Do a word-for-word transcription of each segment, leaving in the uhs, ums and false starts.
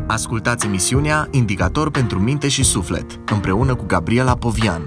Ascultați emisiunea Indicator pentru minte și suflet, împreună cu Gabriela Povian.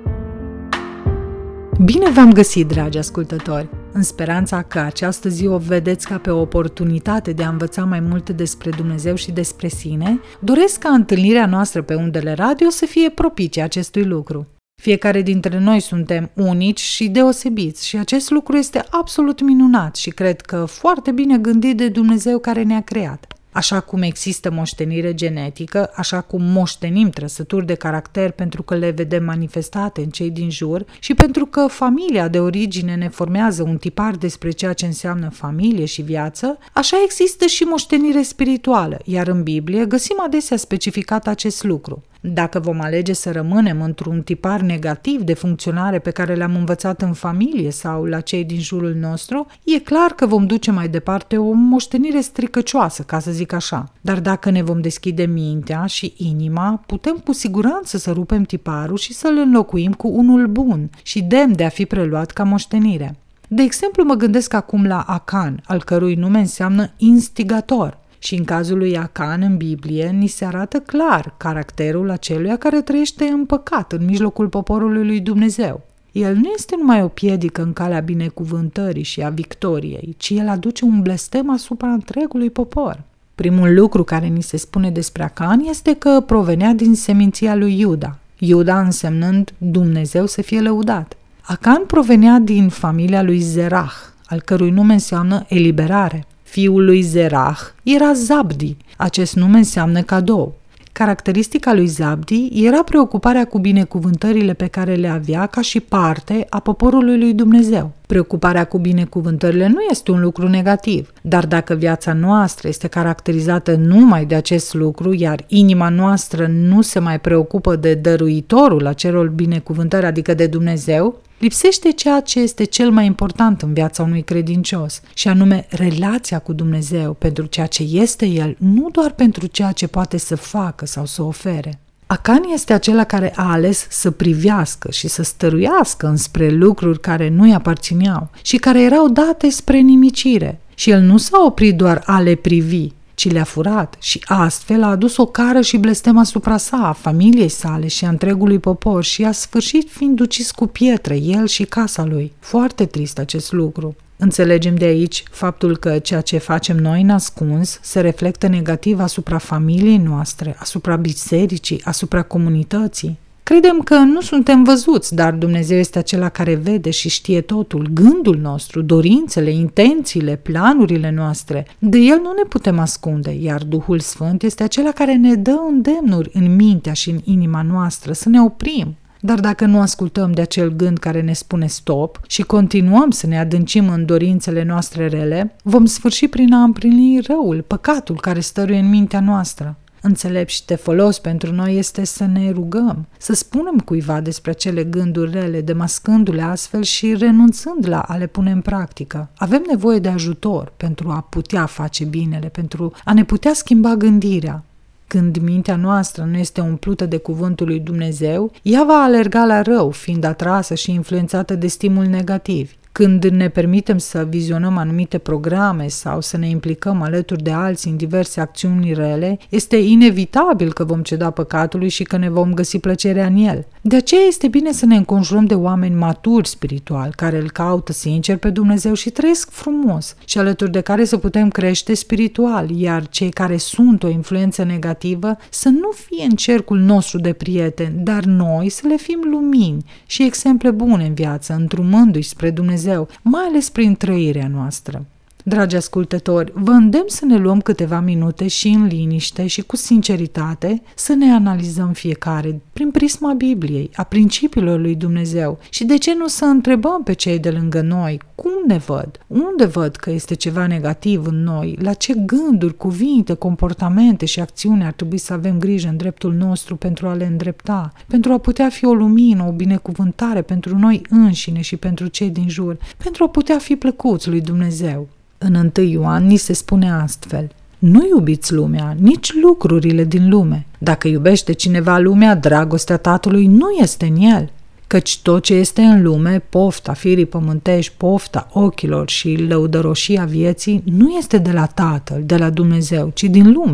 Bine v-am găsit, dragi ascultători! În speranța că această zi o vedeți ca pe o oportunitate de a învăța mai multe despre Dumnezeu și despre sine, doresc ca întâlnirea noastră pe undele radio să fie propice acestui lucru. Fiecare dintre noi suntem unici și deosebiți și acest lucru este absolut minunat și cred că foarte bine gândit de Dumnezeu care ne-a creat. Așa cum există moștenire genetică, așa cum moștenim trăsături de caracter pentru că le vedem manifestate în cei din jur și pentru că familia de origine ne formează un tipar despre ceea ce înseamnă familie și viață, așa există și moștenire spirituală, iar în Biblie găsim adesea specificat acest lucru. Dacă vom alege să rămânem într-un tipar negativ de funcționare pe care le-am învățat în familie sau la cei din jurul nostru, e clar că vom duce mai departe o moștenire stricăcioasă, ca să zic așa. Dar dacă ne vom deschide mintea și inima, putem cu siguranță să rupem tiparul și să-l înlocuim cu unul bun și demn de a fi preluat ca moștenire. De exemplu, mă gândesc acum la Acan, al cărui nume înseamnă instigator. Și în cazul lui Acan în Biblie ni se arată clar caracterul aceluia care trăiește în păcat în mijlocul poporului lui Dumnezeu. El nu este numai o piedică în calea binecuvântării și a victoriei, ci el aduce un blestem asupra întregului popor. Primul lucru care ni se spune despre Acan este că provenea din seminția lui Iuda, Iuda însemnând Dumnezeu să fie lăudat. Acan provenea din familia lui Zerah, al cărui nume înseamnă eliberare. Fiul lui Zerah era Zabdi. Acest nume înseamnă cadou. Caracteristica lui Zabdi era preocuparea cu binecuvântările pe care le avea ca și parte a poporului lui Dumnezeu. Preocuparea cu binecuvântările nu este un lucru negativ, dar dacă viața noastră este caracterizată numai de acest lucru, iar inima noastră nu se mai preocupă de dăruitorul acelor binecuvântări, adică de Dumnezeu, lipsește ceea ce este cel mai important în viața unui credincios, și anume relația cu Dumnezeu pentru ceea ce este El, nu doar pentru ceea ce poate să facă sau să ofere. Acan este acela care a ales să privească și să stăruiască înspre lucruri care nu-i aparțineau și care erau date spre nimicire. Și el nu s-a oprit doar a le privi, ci le-a furat și astfel a adus o cară și blestem asupra sa, a familiei sale și a întregului popor și a sfârșit fiind ucis cu pietre, el și casa lui. Foarte trist acest lucru. Înțelegem de aici faptul că ceea ce facem noi în ascuns se reflectă negativ asupra familiei noastre, asupra bisericii, asupra comunității. Credem că nu suntem văzuți, dar Dumnezeu este acela care vede și știe totul, gândul nostru, dorințele, intențiile, planurile noastre. De El nu ne putem ascunde, iar Duhul Sfânt este acela care ne dă îndemnuri în mintea și în inima noastră să ne oprim. Dar dacă nu ascultăm de acel gând care ne spune stop și continuăm să ne adâncim în dorințele noastre rele, vom sfârși prin a împlini răul, păcatul care stăruie în mintea noastră. Înțelept și de folos pentru noi este să ne rugăm, să spunem cuiva despre cele gânduri rele, demascându-le astfel și renunțând la a le pune în practică. Avem nevoie de ajutor pentru a putea face binele, pentru a ne putea schimba gândirea. Când mintea noastră nu este umplută de cuvântul lui Dumnezeu, ea va alerga la rău, fiind atrasă și influențată de stimuli negativi. Când ne permitem să vizionăm anumite programe sau să ne implicăm alături de alții în diverse acțiuni rele, este inevitabil că vom ceda păcatului și că ne vom găsi plăcerea în el. De aceea este bine să ne înconjurăm de oameni maturi spiritual, care îl caută sincer pe Dumnezeu și trăiesc frumos și alături de care să putem crește spiritual, iar cei care sunt o influență negativă să nu fie în cercul nostru de prieteni, dar noi să le fim lumini și exemple bune în viață, îndrumându-i spre Dumnezeu, mai ales prin trăirea noastră. Dragi ascultători, vă îndemn să ne luăm câteva minute și în liniște și cu sinceritate să ne analizăm fiecare prin prisma Bibliei, a principiilor lui Dumnezeu și de ce nu să întrebăm pe cei de lângă noi cum ne văd, unde văd că este ceva negativ în noi, la ce gânduri, cuvinte, comportamente și acțiuni ar trebui să avem grijă în dreptul nostru pentru a le îndrepta, pentru a putea fi o lumină, o binecuvântare pentru noi înșine și pentru cei din jur, pentru a putea fi plăcuți lui Dumnezeu. În întâi Ioan ni se spune astfel: nu iubiți lumea, nici lucrurile din lume. Dacă iubește cineva lumea, dragostea Tatălui nu este în el. Căci tot ce este în lume, pofta firii pământești, pofta ochilor și lăudăroșia vieții, nu este de la Tatăl, de la Dumnezeu, ci din lume.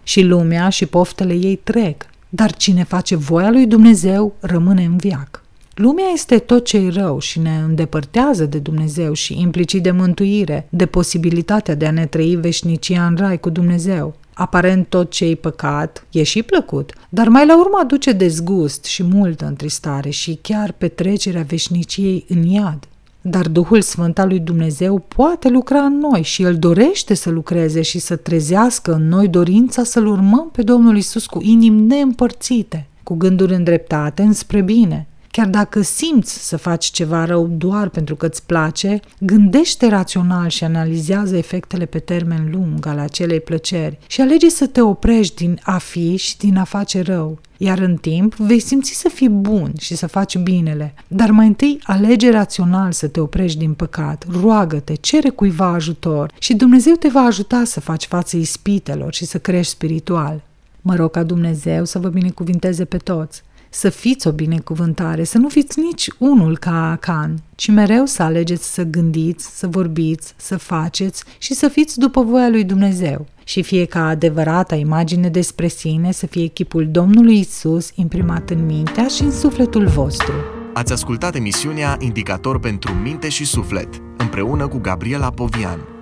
și lumea și poftele ei trec, dar cine face voia lui Dumnezeu rămâne în veac. Lumea este tot ce e rău și ne îndepărtează de Dumnezeu și implicit de mântuire, de posibilitatea de a ne trăi veșnicia în rai cu Dumnezeu. Aparent tot ce e păcat e și plăcut, dar mai la urmă aduce dezgust și multă întristare și chiar petrecerea veșniciei în iad. Dar Duhul Sfânt al lui Dumnezeu poate lucra în noi și El dorește să lucreze și să trezească în noi dorința să-L urmăm pe Domnul Iisus cu inimi neîmpărțite, cu gânduri îndreptate înspre bine. Chiar dacă simți să faci ceva rău doar pentru că îți place, gândește rațional și analizează efectele pe termen lung ale acelei plăceri și alege să te oprești din a fi și din a face rău. Iar în timp vei simți să fii bun și să faci binele, dar mai întâi alege rațional să te oprești din păcat, roagă-te, cere cuiva ajutor și Dumnezeu te va ajuta să faci față ispitelor și să crești spiritual. Mă rog ca Dumnezeu să vă binecuvinteze pe toți. Să fiți o binecuvântare, să nu fiți nici unul ca Acan, ci mereu să alegeți să gândiți, să vorbiți, să faceți și să fiți după voia lui Dumnezeu. Și fie ca adevărata imagine despre sine să fie chipul Domnului Isus imprimat în mintea și în sufletul vostru. Ați ascultat emisiunea Indicator pentru minte și suflet, împreună cu Gabriela Povian.